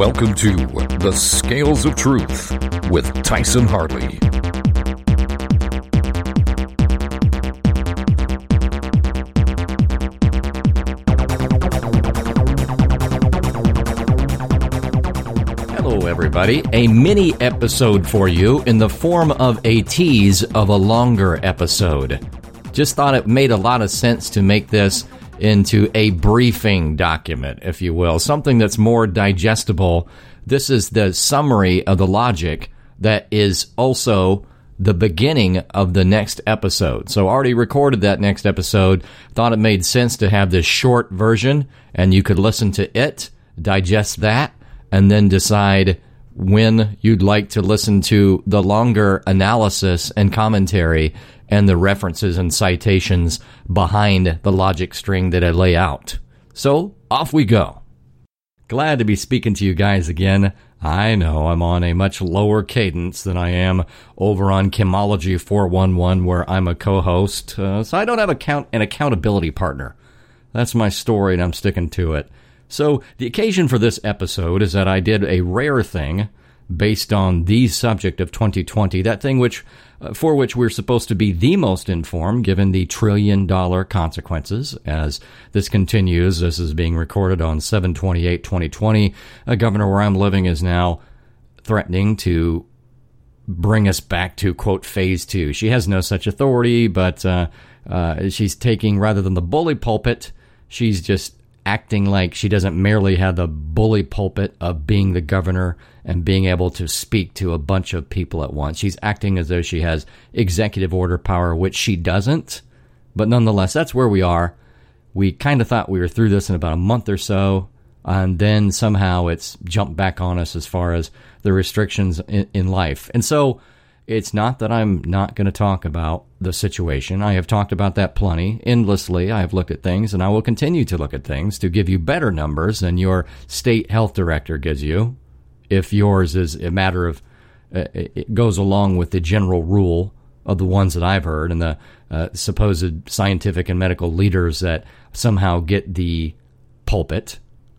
Welcome to The Scales of Truth with Tyson Hartley. Hello, everybody. A mini episode for you in the form of a tease of a longer episode. Just thought it made a lot of sense to make this into a briefing document, if you will, something that's more digestible. This is the summary of the logic that is also the beginning of the next episode. So already recorded that next episode, thought it made sense to have this short version, and you could listen to it, digest that, and then decide when you'd like to listen to the longer analysis and commentary and the references and citations behind the logic string that I lay out. So, off we go. Glad to be speaking to you guys again. I know I'm on a much lower cadence than I am over on Chemology 411, where I'm a co-host, so I don't have an accountability partner. That's my story, and I'm sticking to it. So, the occasion for this episode is that I did a rare thing based on the subject of 2020, that thing for which we're supposed to be the most informed, given the $1 trillion consequences. As this continues, this is being recorded on 7/28/2020. A governor where I'm living is now threatening to bring us back to, quote, phase 2. She has no such authority, but she's taking, rather than the bully pulpit, she's just acting like she doesn't merely have the bully pulpit of being the governor and being able to speak to a bunch of people at once. She's acting as though she has executive order power, which she doesn't. But nonetheless, that's where we are. We kind of thought we were through this in about a month or so, and then somehow it's jumped back on us as far as the restrictions in life. And so it's not that I'm not going to talk about the situation. I have talked about that plenty, endlessly. I have looked at things, and I will continue to look at things to give you better numbers than your state health director gives you, if yours is a matter of, it goes along with the general rule of the ones that I've heard and the supposed scientific and medical leaders that somehow get the pulpit.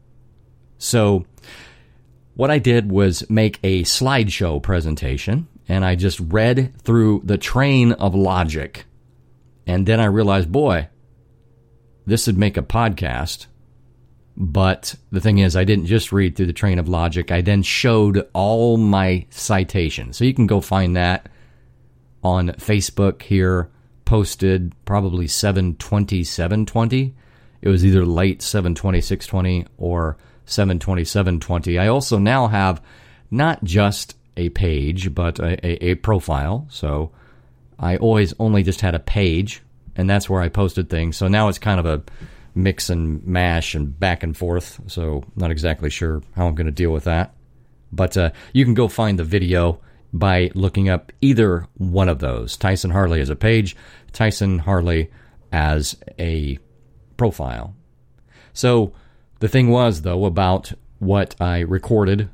So what I did was make a slideshow presentation, and I just read through the train of logic. And then I realized, boy, this would make a podcast. But the thing is, I didn't just read through the train of logic. I then showed all my citations. So you can go find that on Facebook here, posted probably 7/27/20. It was either late 7/26/20 or 7/27/20. I also now have not just a page, but a profile. So I always only just had a page, and that's where I posted things. So now it's kind of a mix and mash and back and forth. So not exactly sure how I'm going to deal with that. But you can go find the video by looking up either one of those. Tyson Hartley as a page, Tyson Hartley as a profile. So the thing was, though, about what I recorded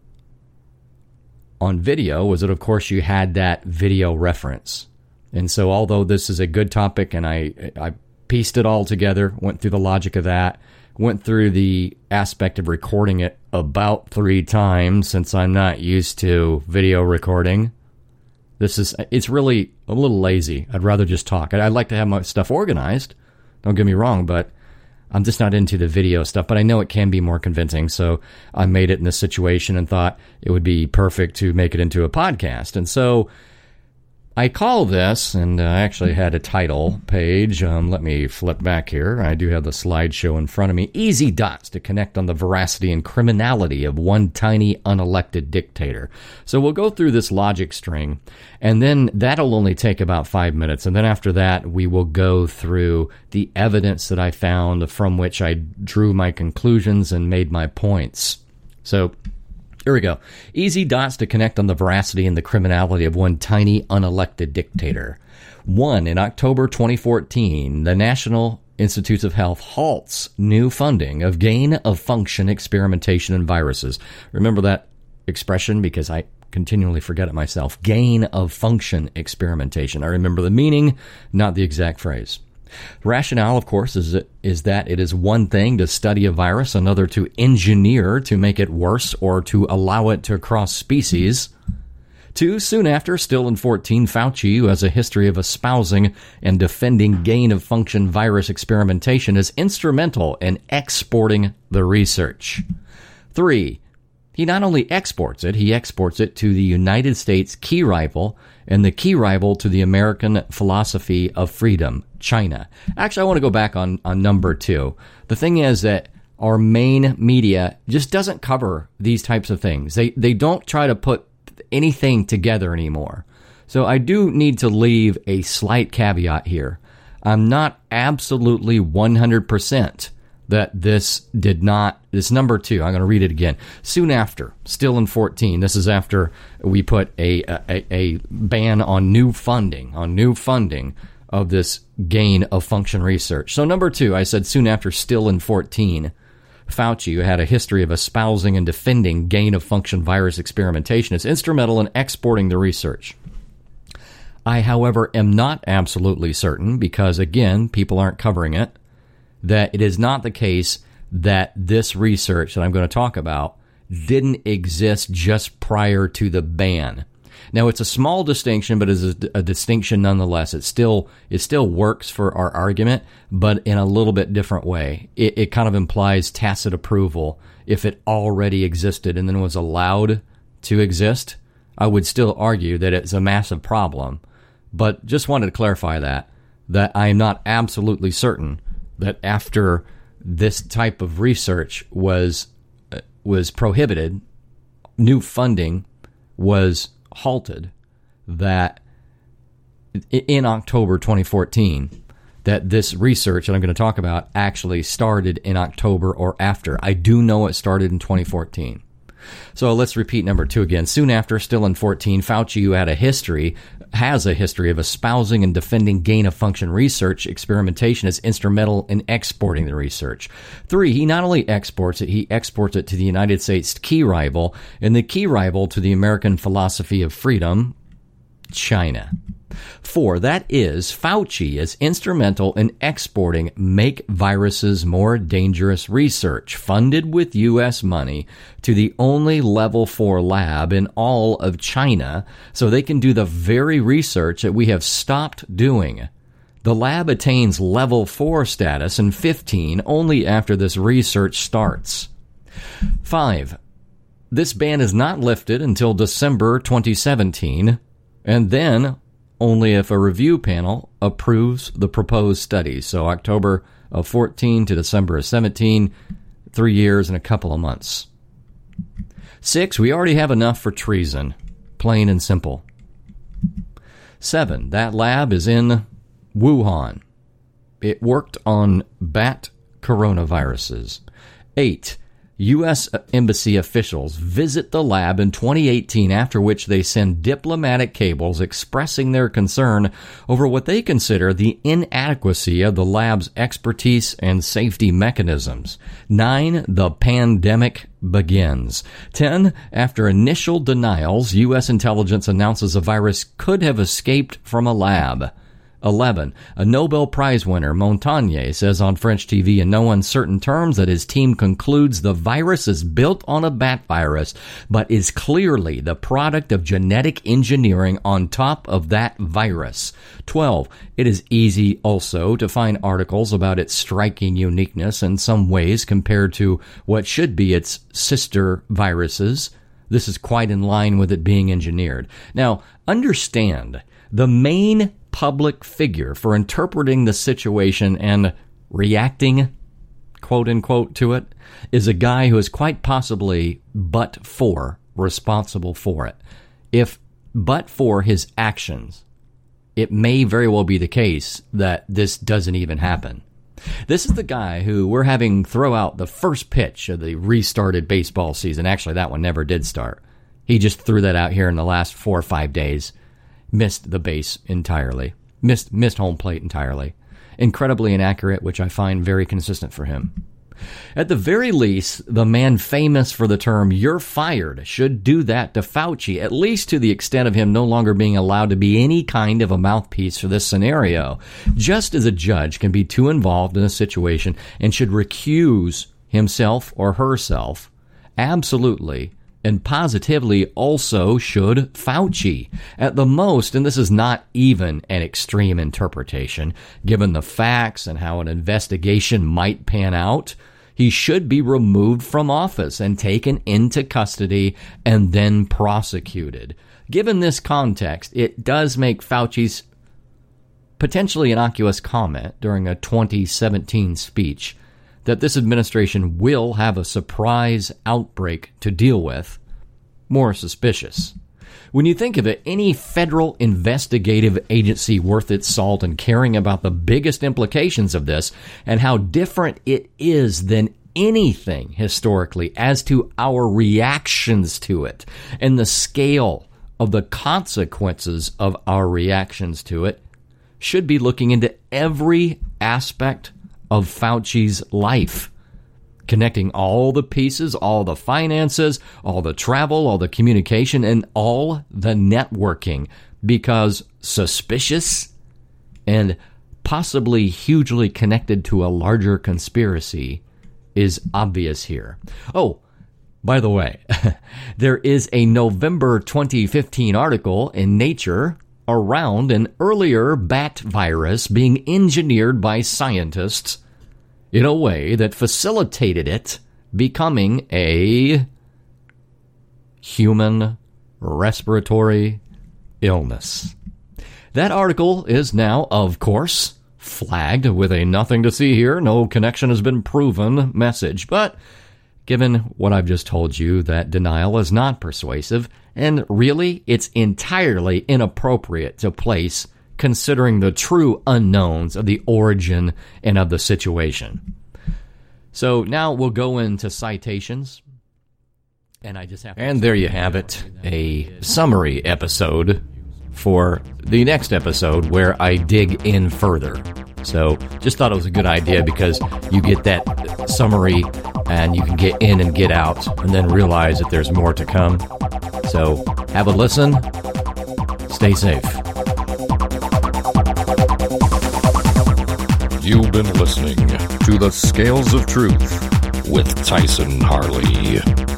on video was that, of course, you had that video reference. And so although this is a good topic, and I pieced it all together, went through the logic of that, went through the aspect of recording it about 3 times, since I'm not used to video recording. It's really a little lazy. I'd rather just talk. I'd like to have my stuff organized, don't get me wrong, but I'm just not into the video stuff, but I know it can be more convincing, so I made it in this situation and thought it would be perfect to make it into a podcast. And so I call this, and I actually had a title page. Let me flip back here. I do have the slideshow in front of me. Easy dots to connect on the veracity and criminality of one tiny unelected dictator. So we'll go through this logic string, and then that'll only take about 5 minutes. And then after that, we will go through the evidence that I found from which I drew my conclusions and made my points. So here we go. Easy dots to connect on the veracity and the criminality of one tiny unelected dictator. 1. In October 2014, the National Institutes of Health halts new funding of gain-of-function experimentation in viruses. Remember that expression, because I continually forget it myself. Gain-of-function experimentation. I remember the meaning, not the exact phrase. Rationale, of course, is that it is one thing to study a virus, another to engineer to make it worse or to allow it to cross species. 2, soon after, still in 14, Fauci, who has a history of espousing and defending gain-of-function virus experimentation, is instrumental in exporting the research. 3, he not only exports it, he exports it to the United States' key rival and the key rival to the American philosophy of freedom, China. Actually, I want to go back on number 2. The thing is that our main media just doesn't cover these types of things. They don't try to put anything together anymore. So I do need to leave a slight caveat here. I'm not absolutely 100% that this number 2, I'm going to read it again. Soon after, still in 14, this is after we put a ban on new funding of this gain of function research. So number 2, I said soon after, still in 14, Fauci, who had a history of espousing and defending gain-of-function virus experimentation, is instrumental in exporting the research. I, however, am not absolutely certain, because, again, people aren't covering it, that it is not the case that this research that I'm going to talk about didn't exist just prior to the ban. Now, it's a small distinction, but it's a distinction nonetheless. It still works for our argument, but in a little bit different way. It kind of implies tacit approval. If it already existed and then was allowed to exist, I would still argue that it's a massive problem. But just wanted to clarify that I am not absolutely certain that after this type of research was prohibited, new funding was halted, that in October 2014, that this research that I'm going to talk about actually started in October or after. I do know it started in 2014. So let's repeat number 2 again. Soon after, still in 14, Fauci, who has a history of espousing and defending gain-of-function research experimentation, is instrumental in exporting the research. 3, he not only exports it, he exports it to the United States' key rival and the key rival to the American philosophy of freedom, China. 4, that is, Fauci is instrumental in exporting make viruses more dangerous research funded with U.S. money to the only level 4 lab in all of China so they can do the very research that we have stopped doing. The lab attains level 4 status in 15 only after this research starts. 5, this ban is not lifted until December 2017, and then only if a review panel approves the proposed studies. So October of 14 to December of 17, 3 years and a couple of months. 6, we already have enough for treason, plain and simple. 7, that lab is in Wuhan. It worked on bat coronaviruses. 8, U.S. Embassy officials visit the lab in 2018, after which they send diplomatic cables expressing their concern over what they consider the inadequacy of the lab's expertise and safety mechanisms. 9, the pandemic begins. 10, after initial denials, U.S. intelligence announces a virus could have escaped from a lab. 11. A Nobel Prize winner, Montagnier, says on French TV in no uncertain terms that his team concludes the virus is built on a bat virus, but is clearly the product of genetic engineering on top of that virus. 12. It is easy also to find articles about its striking uniqueness in some ways compared to what should be its sister viruses. This is quite in line with it being engineered. Now, understand, the main public figure for interpreting the situation and reacting, quote unquote, to it is a guy who is quite possibly but for responsible for it. If but for his actions, it may very well be the case that this doesn't even happen. This is the guy who we're having throw out the first pitch of the restarted baseball season. Actually, that one never did start. He just threw that out here in the last 4 or 5 days. Missed the base entirely. Missed home plate entirely. Incredibly inaccurate, which I find very consistent for him. At the very least, the man famous for the term "you're fired" should do that to Fauci, at least to the extent of him no longer being allowed to be any kind of a mouthpiece for this scenario. Just as a judge can be too involved in a situation and should recuse himself or herself, absolutely and positively also should Fauci. At the most, and this is not even an extreme interpretation, given the facts and how an investigation might pan out, he should be removed from office and taken into custody and then prosecuted. Given this context, it does make Fauci's potentially innocuous comment during a 2017 speech that this administration will have a surprise outbreak to deal with more suspicious. When you think of it, any federal investigative agency worth its salt and caring about the biggest implications of this and how different it is than anything historically as to our reactions to it and the scale of the consequences of our reactions to it should be looking into every aspect of Fauci's life, connecting all the pieces, all the finances, all the travel, all the communication, and all the networking, because suspicious and possibly hugely connected to a larger conspiracy is obvious here. Oh, by the way, there is a November 2015 article in Nature around an earlier bat virus being engineered by scientists in a way that facilitated it becoming a human respiratory illness. That article is now, of course, flagged with a "nothing to see here, no connection has been proven" message. But given what I've just told you, that denial is not persuasive, and really it's entirely inappropriate to place considering the true unknowns of the origin and of the situation. So now we'll go into citations. And there you have it, a summary episode for the next episode where I dig in further. So just thought it was a good idea because you get that summary and you can get in and get out and then realize that there's more to come. So have a listen. Stay safe. You've been listening to The Scales of Truth with Tyson Harley.